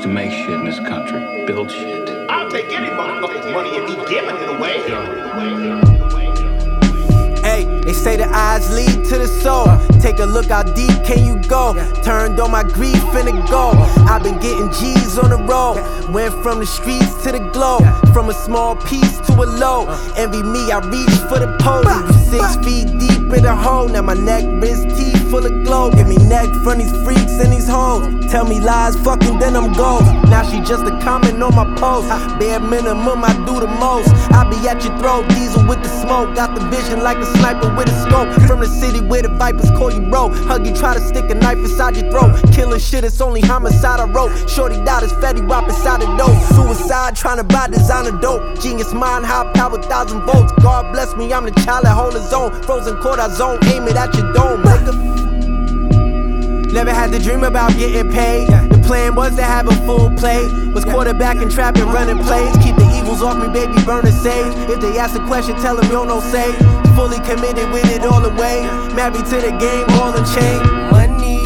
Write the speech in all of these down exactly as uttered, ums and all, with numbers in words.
to make shit in this country, build shit. I'll take any motherfucker's money if he giving it away. Hey, they say the eyes lead to the soul. Take a look how deep can you go. Turned on my grief and the gold. I've been getting G's on the road. Went from the streets to the globe. From a small piece to a low. Envy me, I reach for the pole. Six feet deep in the hole. Now my neck, wrist, teeth full of glow. Give me neck from these freaks and these hoes. Tell me lies, fucking then I'm gold. Now she just a comment on my post. Bare minimum, I do the most. I be at your throat, diesel with the smoke. Got the vision like a sniper with a scope. From the city where the vipers call you bro. Hug you, try to stick a knife inside your throat. Killing shit, it's only homicide I wrote. Shorty died, it's Fetty Wap inside the dope. Suicide, trying to buy designer dope. Genius mind, high power, thousand volts. God bless me, I'm the child that hold his own. Frozen cortisone, aim it at your dome. Never had to dream about getting paid. The plan was to have a full plate. Was quarterback and trapping, running plays. Keep the evils off me, baby, burn the sage. If they ask a question, tell them yo no say. Fully committed with it all the way. Married to the game, ball and chain. Money.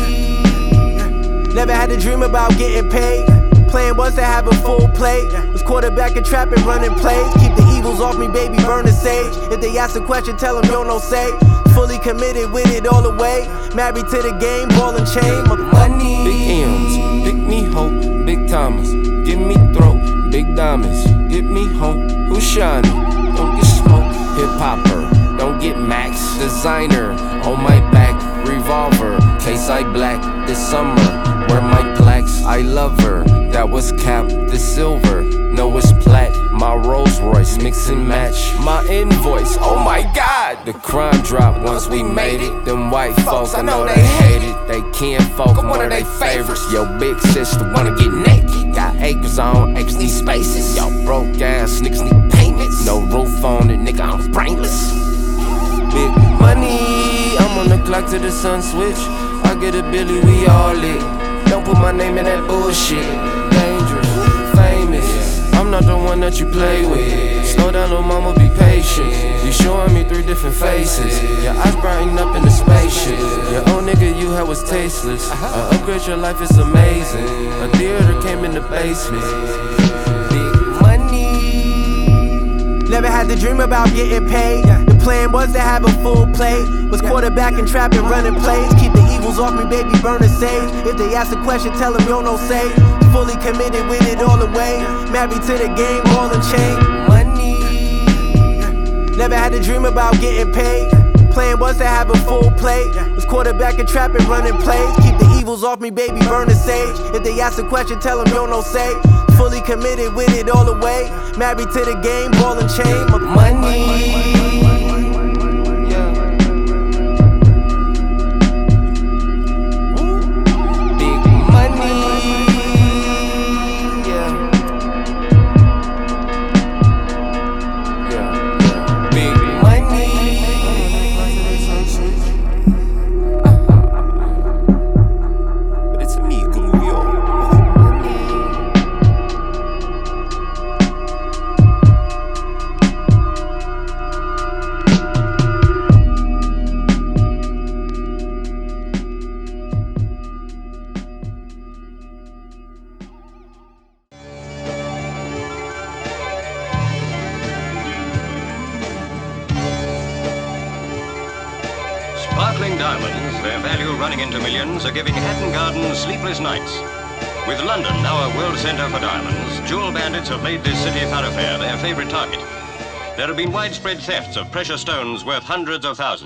Never had to dream about getting paid. Plan was to have a full plate. Was quarterback and trapping, running plays. Keep the evils off me, baby, burn the sage. If they ask a question, tell them yo no say. Fully committed with it all the way. Married to the game, ball and chain. Money. Big M's, pick me hope, Big Thomas. Give me throat, big diamonds. Get me home, who's shining? Don't get smoke, hip hopper. Don't get max, designer on my back, revolver. Case I black this summer. Wear my plaques, I love her. That was cap, this silver. No, it's plat. My Rolls Royce, mix and match. My invoice, oh my God. The crime dropped once we made it. Them white folks, I know they hate it. They kin folk, I'm one of they favorites. Yo, big sister wanna get naked. Got acres on, acres need spaces. Y'all broke ass niggas need payments. No roof on it, nigga, I'm brainless. Big money, I'm on the clock till the sun switch. I get a Billy, we all lit. Don't put my name in that bullshit. Dangerous, famous. I'm not the one that you play with. Slow down, little mama, be patient. You showing me three different faces. Your eyes brighten up in the spaceship. Your old nigga you had was tasteless. I upgrade your life, it's amazing. A theater came in the basement. Big money. Never had to dream about getting paid. The plan was to have a full plate. Was quarterback and trapping, running plays. Keep the evils off me, baby, burn the sage. If they ask a question, tell them yo no say. Fully committed with it all the way. Married to the game, ball and chain. Money. Never had to dream about getting paid. Plan was to have a full plate. Was quarterback and trapping, running plays. Keep the evils off me, baby, burn the sage. If they ask a question, tell them yo no say. Fully committed with it all the way. Married to the game, ball and chain. Money. Sparkling diamonds, their value running into millions, are giving Hatton Garden sleepless nights. With London now a world centre for diamonds, jewel bandits have made this city thoroughfare their favourite target. There have been widespread thefts of precious stones worth hundreds of thousands.